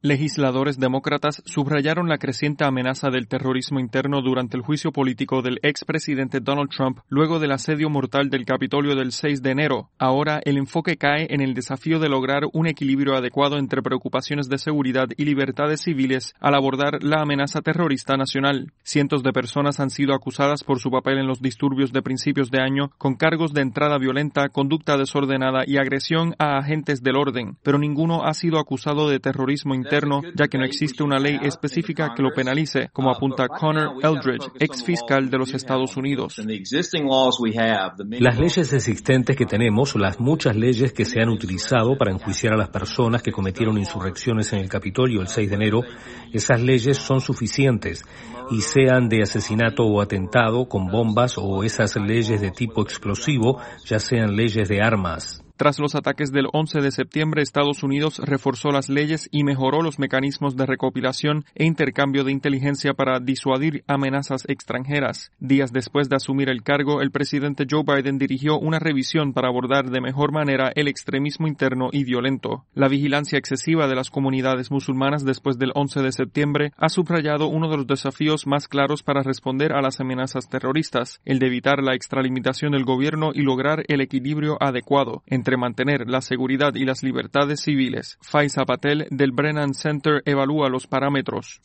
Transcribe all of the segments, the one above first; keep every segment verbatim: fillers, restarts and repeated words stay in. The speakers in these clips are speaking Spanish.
Legisladores demócratas subrayaron la creciente amenaza del terrorismo interno durante el juicio político del expresidente Donald Trump luego del asedio mortal del Capitolio del seis de enero. Ahora el enfoque cae en el desafío de lograr un equilibrio adecuado entre preocupaciones de seguridad y libertades civiles al abordar la amenaza terrorista nacional. Cientos de personas han sido acusadas por su papel en los disturbios de principios de año con cargos de entrada violenta, conducta desordenada y agresión a agentes del orden, pero ninguno ha sido acusado de terrorismo interno ya que no existe una ley específica que lo penalice, como apunta Connor Eldridge, ex fiscal de los Estados Unidos. Las leyes existentes que tenemos, las muchas leyes que se han utilizado para enjuiciar a las personas que cometieron insurrecciones en el Capitolio el seis de enero, esas leyes son suficientes, y sean de asesinato o atentado con bombas o esas leyes de tipo explosivo, ya sean leyes de armas. Tras los ataques del once de septiembre, Estados Unidos reforzó las leyes y mejoró los mecanismos de recopilación e intercambio de inteligencia para disuadir amenazas extranjeras. Días después de asumir el cargo, el presidente Joe Biden dirigió una revisión para abordar de mejor manera el extremismo interno y violento. La vigilancia excesiva de las comunidades musulmanas después del once de septiembre ha subrayado uno de los desafíos más claros para responder a las amenazas terroristas, el de evitar la extralimitación del gobierno y lograr el equilibrio adecuado entre mantener la seguridad y las libertades civiles. Faiza Patel, del Brennan Center, evalúa los parámetros.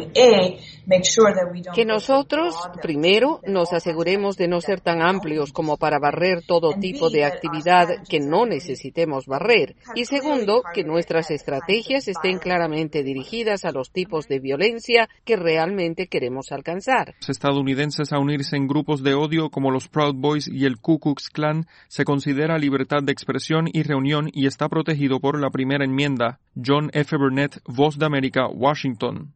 Que nosotros, primero, nos aseguremos de no ser tan amplios como para barrer todo tipo de actividad que no necesitemos barrer. Y segundo, que nuestras estrategias estén claramente dirigidas a los tipos de violencia que realmente queremos alcanzar. Los estadounidenses a unirse en grupos de odio como los Proud Boys y el Ku Klux Klan se considera libertad de expresión y reunión y está protegido por la primera enmienda. John F. Burnett, Voz de América, Washington.